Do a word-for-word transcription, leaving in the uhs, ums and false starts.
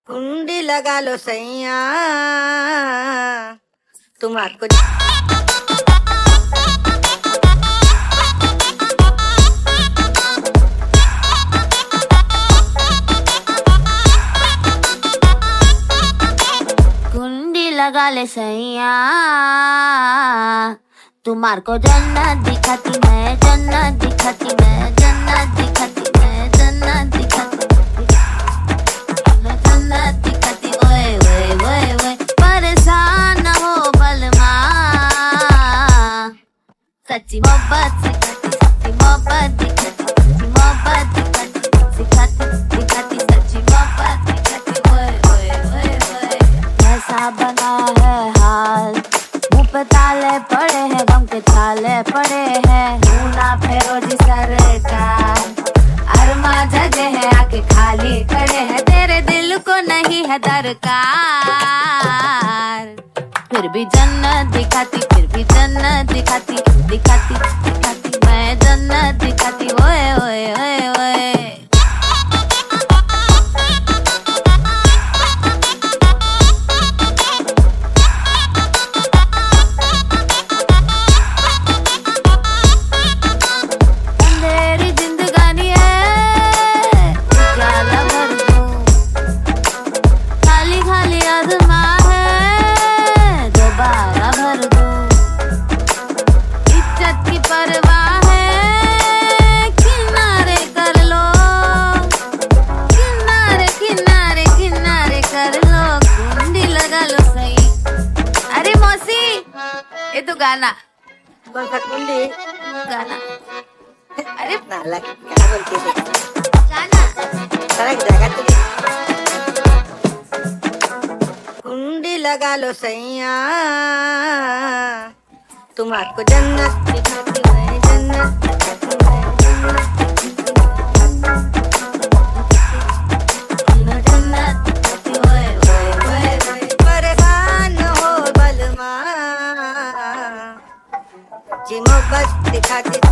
कुंडी लगा लो सैया तुम्हारे कुंडी लगा ले सैया तुम्हार को जन्नत दिखाती मैं, जन्नत दिखाती मैं, जन्नत दिखाती मैं, जन्नत दिखाती जन्नत दिखाती। ओए ओए ओए ओए परेशान न हो बलमा, सच्ची मोहब्बत सिखाती, सच्ची मोहब्बत दिखाती, सच्ची मोहब्बत दिखाती, सिखाती दिखाती सच्ची मोहब्बत दिखाती। ओए ओए ओए ओए कैसा बना है हाल, मुँह पे ताले पड़े हैं, गम के छाले पड़े हैं, ना फेरो जी सरकार, अरमा जगह है आके खाली खड़े हैं, तेरे दिल को नहीं है दरकार। फिर भी जन्नत दिखाती, फिर भी जन्नत दिखाती, दिखाती दिखाती मैं जन्नत दिखाती। ओए ओए ओए ओए ये तो गाना कौन सा कुंडी गाना अरे नाला क्या बोलती है गाना सरक जाएगा तुझे। कुंडी लगा लो सैया तुम्हारे को जन्नत दिखाती मैं, जन्नत दिखाती मैं, जन्नत दिखाती। ओए ओए ओए ओए परेशान हो बलमा, जी मोहब्बत दिखाती।